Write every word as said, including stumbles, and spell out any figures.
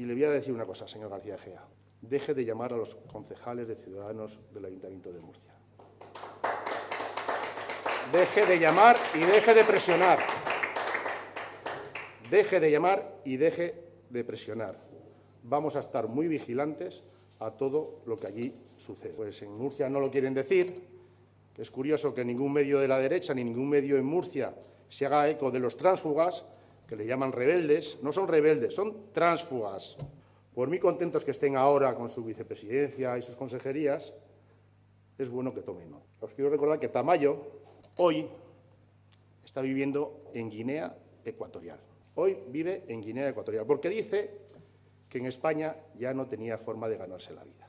le voy a decir una cosa, señor García Egea. Deje de llamar a los concejales de Ciudadanos del Ayuntamiento de Murcia. Deje de llamar y deje de presionar. Deje de llamar y deje de presionar. Vamos a estar muy vigilantes a todo lo que allí sucede. Pues en Murcia no lo quieren decir. Es curioso que ningún medio de la derecha ni ningún medio en Murcia se haga eco de los tránsfugas, que le llaman rebeldes. No son rebeldes, son tránsfugas. Por muy contentos que estén ahora con su vicepresidencia y sus consejerías, es bueno que tomen nota. Os quiero recordar que Tamayo hoy está viviendo en Guinea Ecuatorial. Hoy vive en Guinea Ecuatorial, porque dice que en España ya no tenía forma de ganarse la vida.